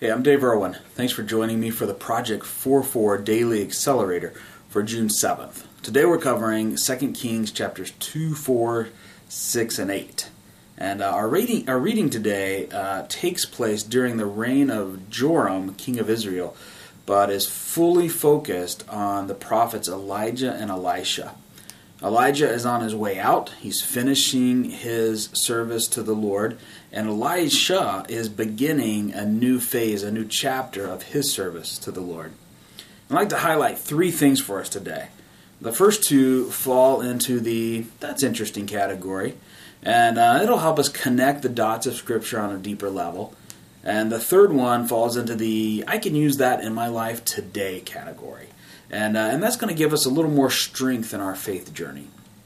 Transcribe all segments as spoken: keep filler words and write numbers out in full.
Hey, I'm Dave Irwin. Thanks for joining me for the Project four four Daily Accelerator for June seventh. Today we're covering Second Kings chapters two, four, six, and eight. And uh, our, reading, our reading today uh, takes place during the reign of Joram, king of Israel, but is fully focused on the prophets Elijah and Elisha. Elijah is on his way out. He's finishing his service to the Lord. And Elisha is beginning a new phase, a new chapter of his service to the Lord. I'd like to highlight three things for us today. The first two fall into the that's interesting category. And uh, it'll help us connect the dots of Scripture on a deeper level. And the third one falls into the I can use that in my life today category. And, uh, and that's going to give us a little more strength in our faith journey.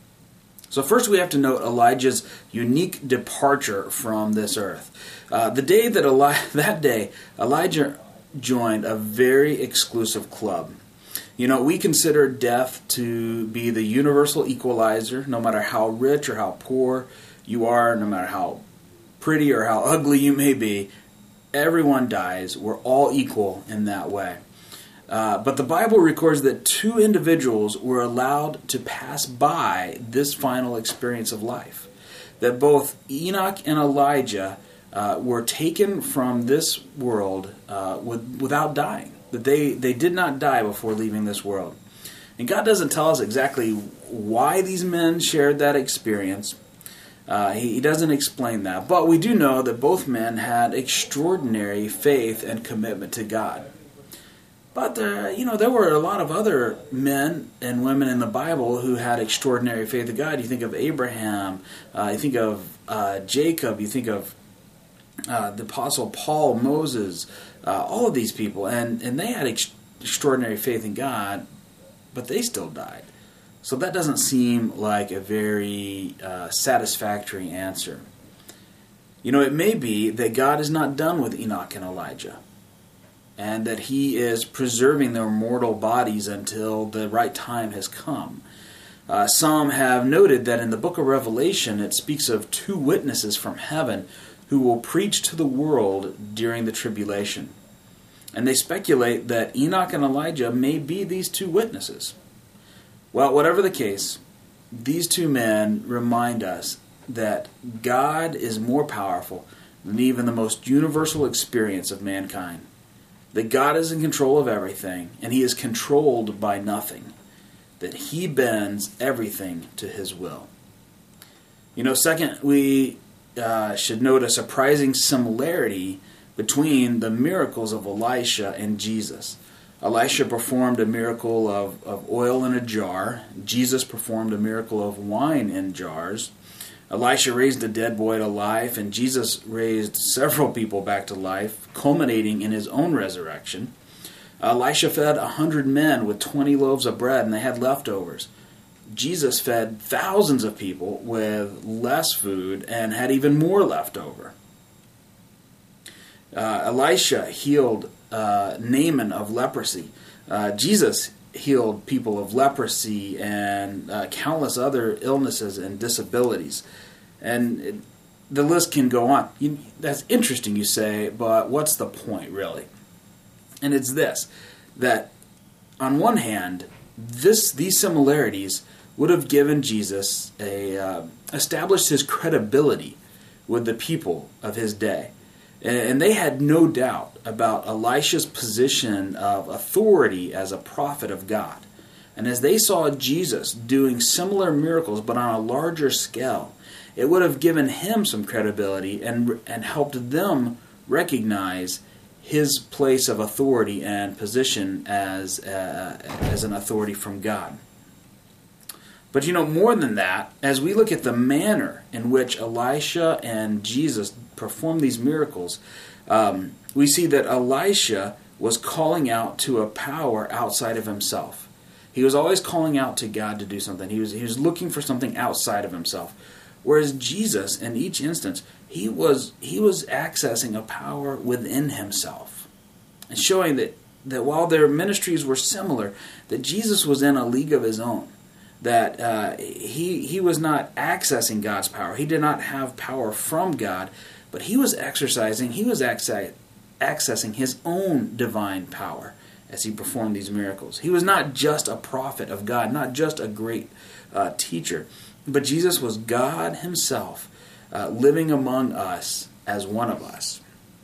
So first we have to note Elijah's unique departure from this earth. Uh, the day that Eli- that day, Elijah joined a very exclusive club. You know, we consider death to be the universal equalizer, no matter how rich or how poor you are, no matter how pretty or how ugly you may be, everyone dies. We're all equal in that way. Uh, but the Bible records that two individuals were allowed to pass by this final experience of life. That both Enoch and Elijah uh, were taken from this world uh, with, without dying. That they, they did not die before leaving this world. And God doesn't tell us exactly why these men shared that experience. Uh, he, he doesn't explain that. But we do know that both men had extraordinary faith and commitment to God. But, uh, you know, there were a lot of other men and women in the Bible who had extraordinary faith in God. You think of Abraham, uh, you think of uh, Jacob, you think of uh, the Apostle Paul, Moses, uh, all of these people. And, and they had ex- extraordinary faith in God, but they still died. So that doesn't seem like a very uh, satisfactory answer. You know, it may be that God is not done with Enoch and Elijah, and that he is preserving their mortal bodies until the right time has come. Uh, some have noted that in the book of Revelation it speaks of two witnesses from heaven who will preach to the world during the tribulation. And they speculate that Enoch and Elijah may be these two witnesses. Well, whatever the case, these two men remind us that God is more powerful than even the most universal experience of mankind. That God is in control of everything, and He is controlled by nothing. That He bends everything to His will. You know, second, we uh, should note a surprising similarity between the miracles of Elisha and Jesus. Elisha performed a miracle of, of oil in a jar. Jesus performed a miracle of wine in jars. Elisha raised a dead boy to life, and Jesus raised several people back to life, culminating in his own resurrection. Elisha fed a hundred men with twenty loaves of bread, and they had leftovers. Jesus fed thousands of people with less food and had even more left over. Uh, Elisha healed uh, Naaman of leprosy. Uh, Jesus healed people of leprosy and uh, countless other illnesses and disabilities. And it, the list can go on. You, that's interesting, you say, but what's the point, really? And it's this, that on one hand, this these similarities would have given Jesus a uh, established his credibility with the people of his day. And they had no doubt about Elisha's position of authority as a prophet of God. And as they saw Jesus doing similar miracles but on a larger scale, it would have given him some credibility and and helped them recognize his place of authority and position as uh, as an authority from God. But you know, more than that, as we look at the manner in which Elisha and Jesus performed these miracles, um, we see that Elisha was calling out to a power outside of himself. He was always calling out to God to do something. He was he was looking for something outside of himself. Whereas Jesus, in each instance, he was he was accessing a power within himself, and showing that, that while their ministries were similar, that Jesus was in a league of his own. That uh, he he was not accessing God's power. He did not have power from God, but he was exercising, he was exercising accessing his own divine power as he performed these miracles. He was not just a prophet of God, not just a great uh, teacher, but Jesus was God himself, uh, living among us as one of us.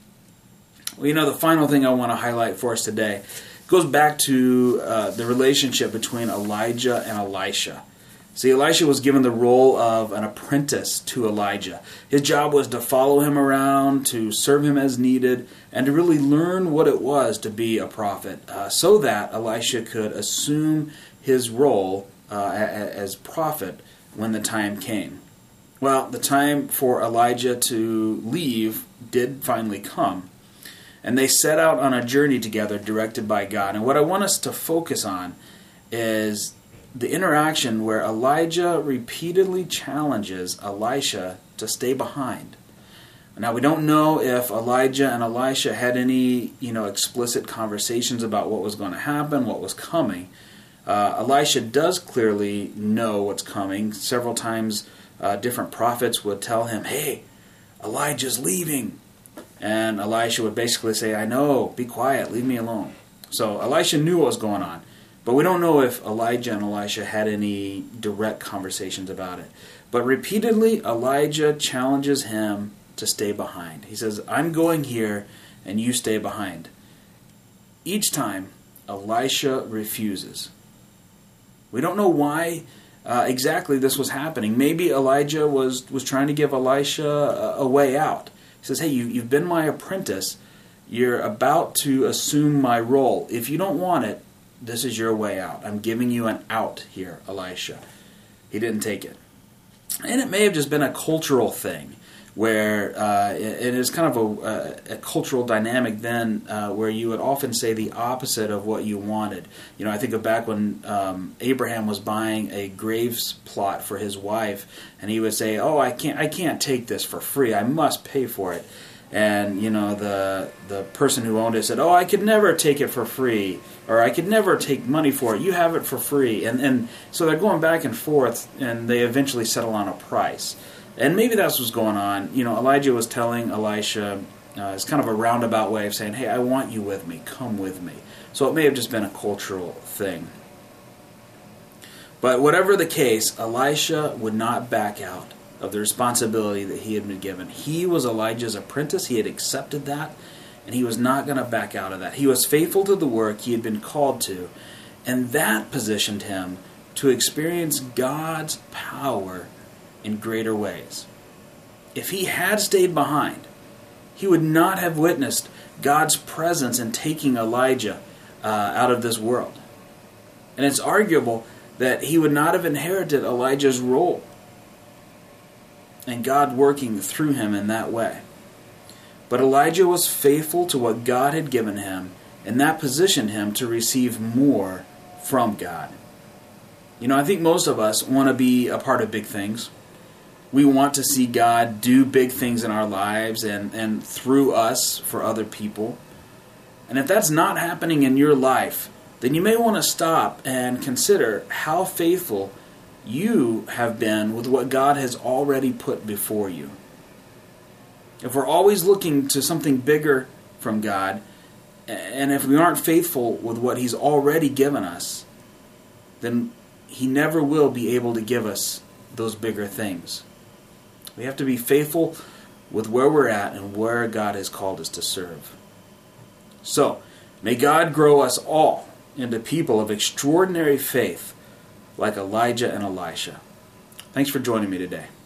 Well, you know, the final thing I want to highlight for us today goes back to uh, the relationship between Elijah and Elisha. See, Elisha was given the role of an apprentice to Elijah. His job was to follow him around, to serve him as needed, and to really learn what it was to be a prophet, uh, so that Elisha could assume his role uh, as prophet when the time came. Well, the time for Elijah to leave did finally come, and they set out on a journey together directed by God. And what I want us to focus on is the interaction where Elijah repeatedly challenges Elisha to stay behind. Now, we don't know if Elijah and Elisha had any, you know, explicit conversations about what was going to happen, what was coming. Uh, Elisha does clearly know what's coming. Several times, uh, different prophets would tell him, "Hey, Elijah's leaving." And Elisha would basically say, "I know, be quiet, leave me alone." So Elisha knew what was going on. But we don't know if Elijah and Elisha had any direct conversations about it. But repeatedly, Elijah challenges him to stay behind. He says, "I'm going here, and you stay behind." Each time, Elisha refuses. We don't know why uh, exactly this was happening. Maybe Elijah was, was trying to give Elisha a, a way out. He says, "Hey, you, you've been my apprentice. You're about to assume my role. If you don't want it, this is your way out. I'm giving you an out here, Elisha." He didn't take it. And it may have just been a cultural thing, where uh, it is kind of a, a, a cultural dynamic then, uh, where you would often say the opposite of what you wanted. You know, I think of back when um, Abraham was buying a graves plot for his wife, and he would say, "Oh, I can't, I can't take this for free. I must pay for it." And, you know, the the person who owned it said, "Oh, I could never take it for free," or "I could never take money for it. You have it for free." And and so they're going back and forth, and they eventually settle on a price. And maybe that's what's going on. You know, Elijah was telling Elisha, uh, it's kind of a roundabout way of saying, "Hey, I want you with me. Come with me." So it may have just been a cultural thing. But whatever the case, Elisha would not back out of the responsibility that he had been given. He was Elijah's apprentice. He had accepted that, and he was not going to back out of that. He was faithful to the work he had been called to, and that positioned him to experience God's power in greater ways. If he had stayed behind, he would not have witnessed God's presence in taking Elijah uh, out of this world. And it's arguable that he would not have inherited Elijah's role, and God working through him in that way. But Elijah was faithful to what God had given him, and that positioned him to receive more from God. You know, I think most of us want to be a part of big things. We want to see God do big things in our lives and, and through us for other people. And if that's not happening in your life, then you may want to stop and consider how faithful you have been with what God has already put before you. If we're always looking to something bigger from God, and if we aren't faithful with what He's already given us, then He never will be able to give us those bigger things. We have to be faithful with where we're at and where God has called us to serve. So, may God grow us all into people of extraordinary faith like Elijah and Elisha. Thanks for joining me today.